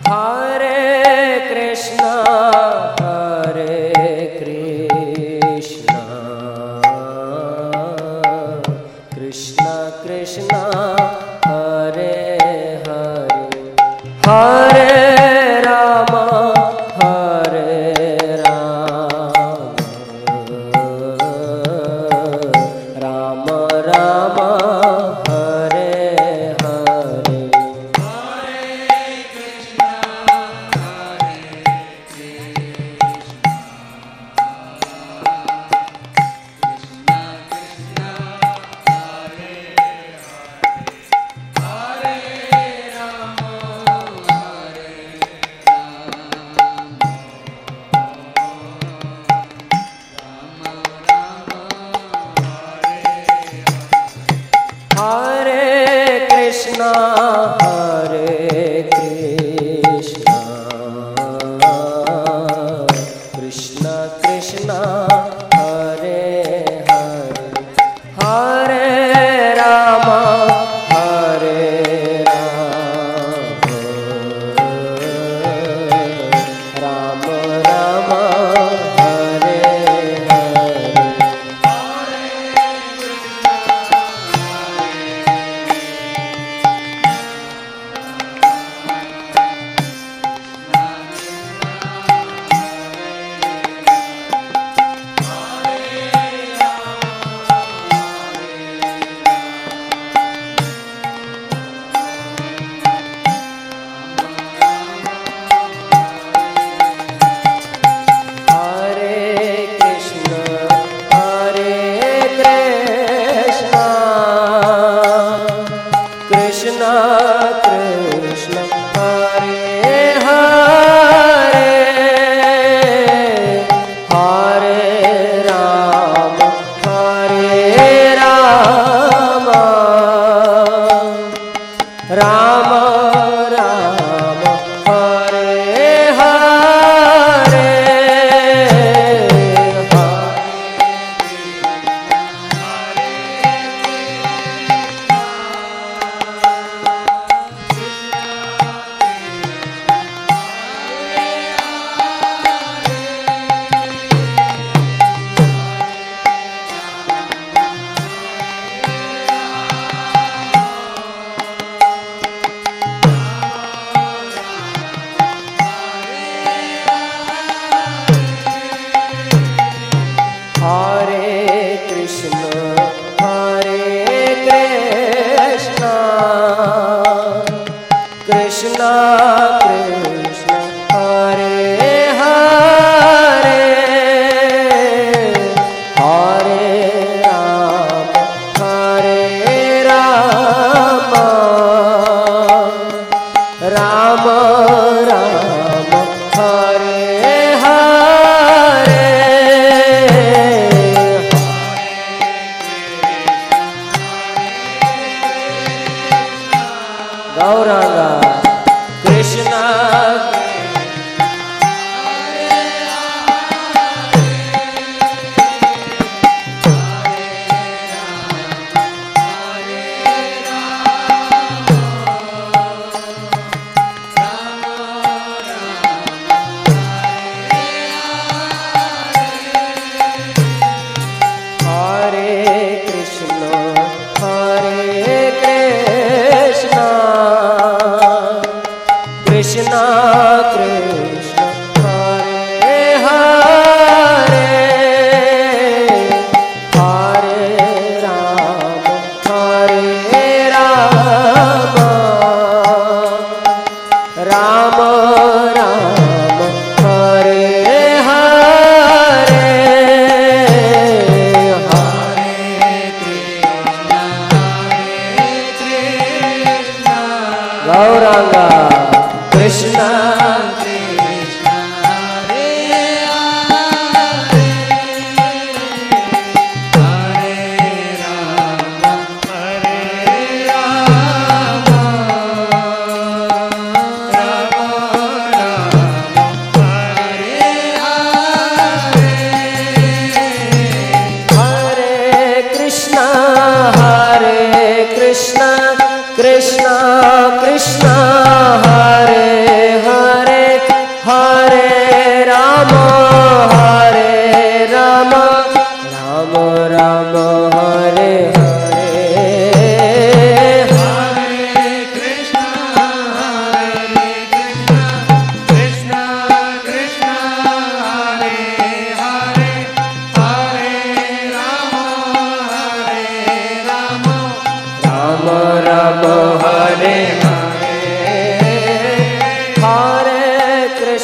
Krishna Krishna Hare Hare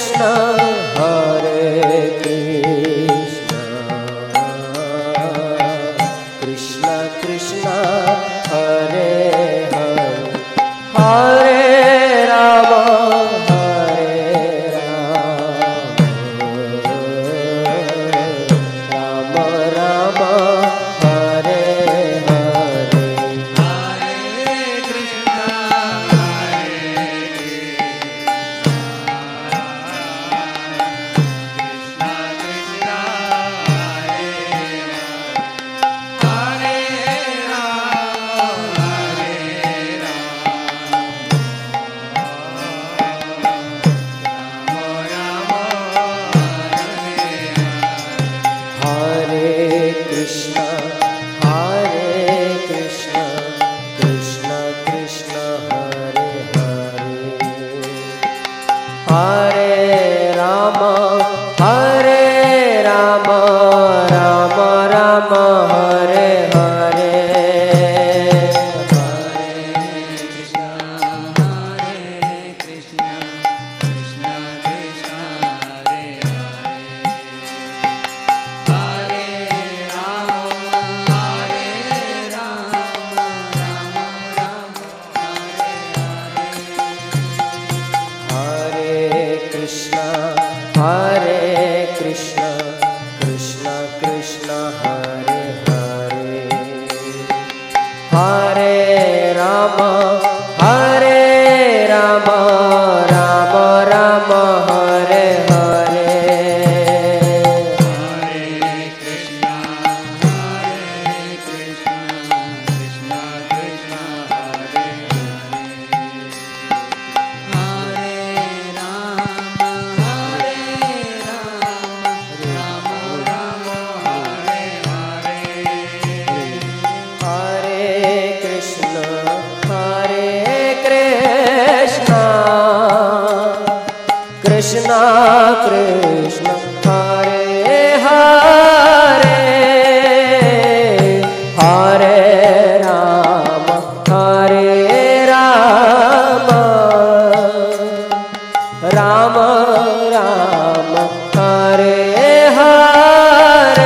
Krishna हरे कृष्ण कृष्ण कृष्ण हरे हरे हरे राम कृष्ण कृष्ण हरे हरे हरे राम राम राम हरे हरे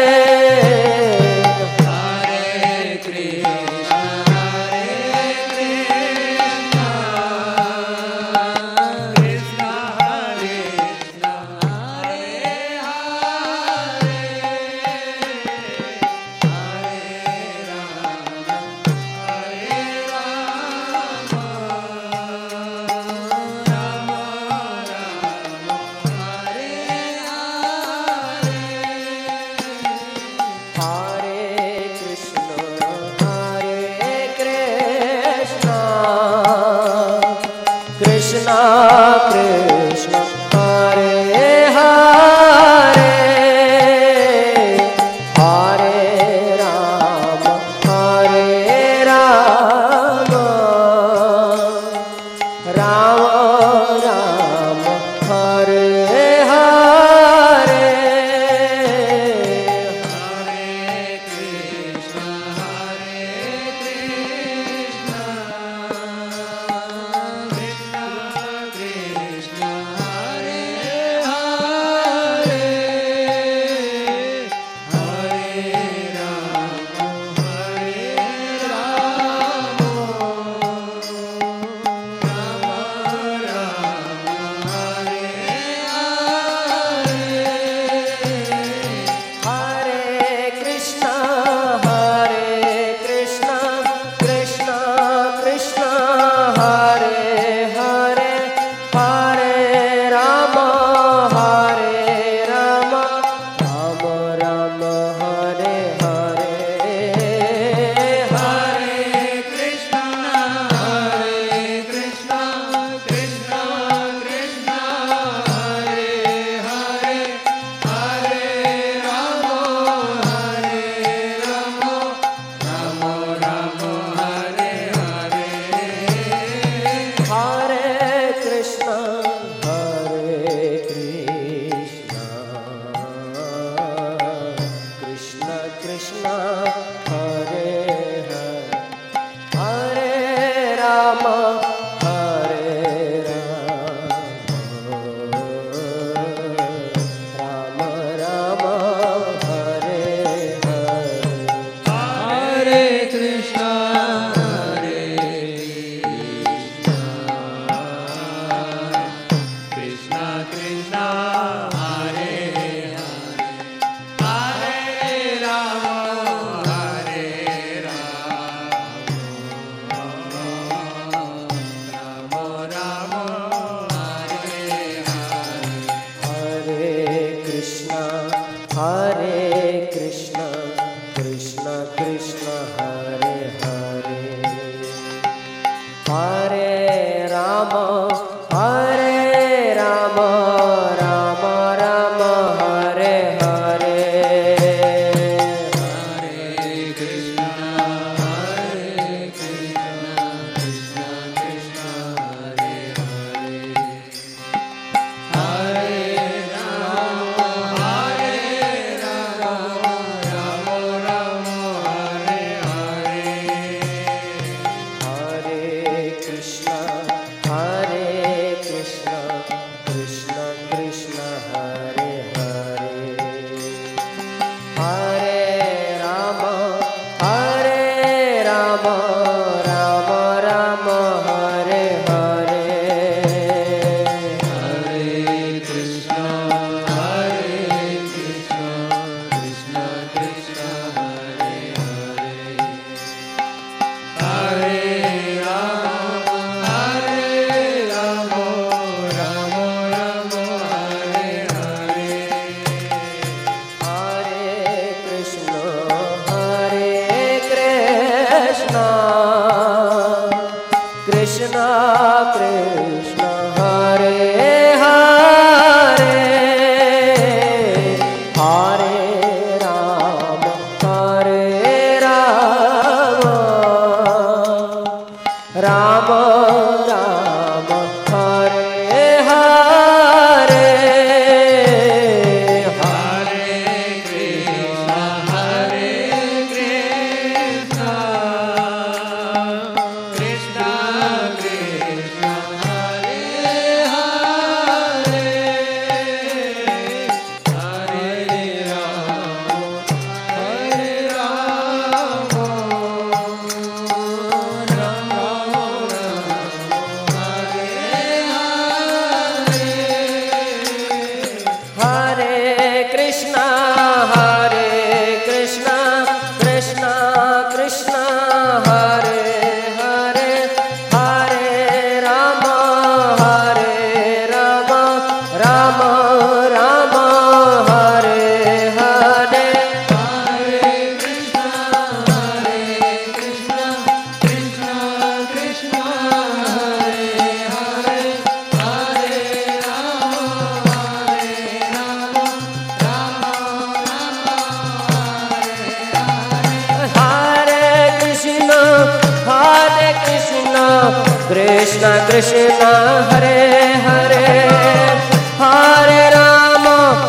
कृष्ण कृष्ण हरे हरे हरे राम राम राम हरे हरे हरे राम राम राम हरे हरे कृष्ण कृष्ण हरे हरे हरे राम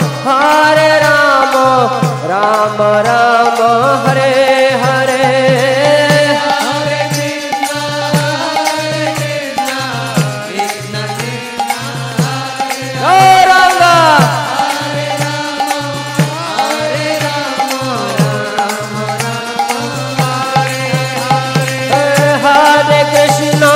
राम राम हरे हरे हरे कृष्ण कृष्ण कृष्ण हरे रंगा हरे राम हरे कृष्ण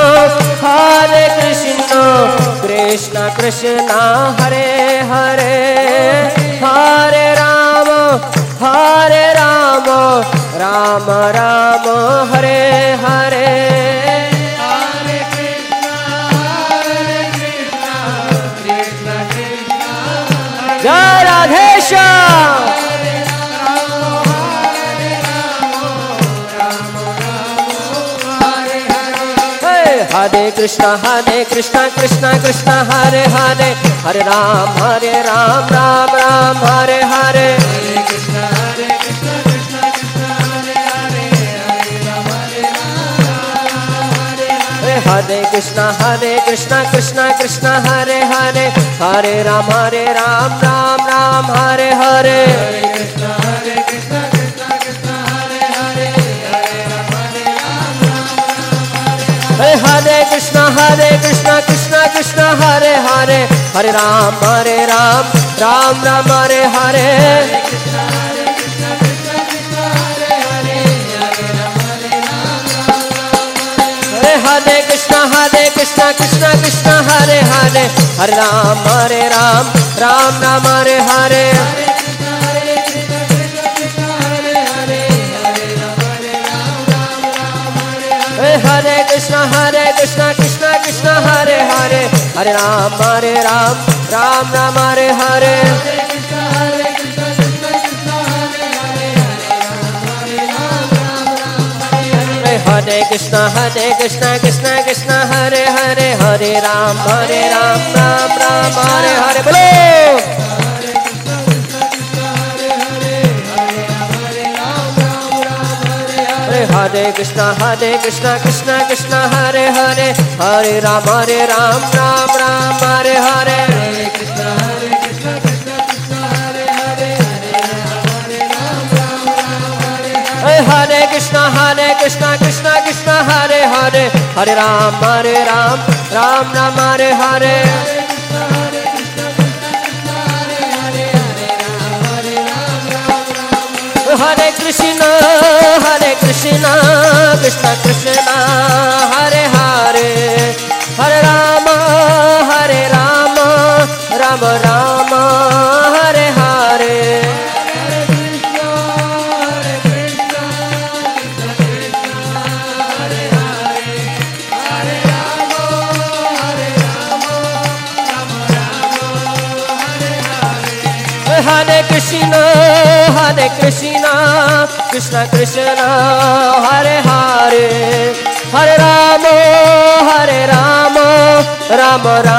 कृष्ण कृष्ण हरे हरे हरे राम राम राम हरे हरे हरे कृष्ण कृष्ण कृष्ण जय राधेश्याम हरे कृष्ण कृष्ण कृष्ण हरे हरे हरे राम राम राम हरे हरे हरे कृष्ण कृष्ण कृष्ण हरे हरे हरे राम हरे कृष्ण कृष्ण कृष्ण हरे हरे हरे राम राम राम हरे हरे हरे कृष्ण कृष्ण कृष्ण हरे हरे हरे राम हरे Krishna Krishna Krishna Hare Hare Hare Ram Ram Ram Hare Hare Hare Krishna Krishna Krishna Hare Hare Hare Ram Ram Ram Hare Hare Hare Krishna Krishna Krishna Hare Hare Hare Ram Ram Ram Hare Hare Hare Krishna Krishna Krishna Hare Hare Hare Ram Ram Ram Hare Hare Bolo Hare Krishna Krishna Krishna Hare Hare Hare Ram Ram Ram Hare Hare Hare Krishna Krishna Krishna Hare Hare Hare Ram Ram Ram Hare Krishna Krishna Krishna Hare Hare Hare Ram Ram Hare Hare Hare Krishna Krishna Krishna Hare Hare Hare Rama Rama Rama Hare Hare Hare Krishna Krishna Krishna Hare Hare Hare Rama Rama Rama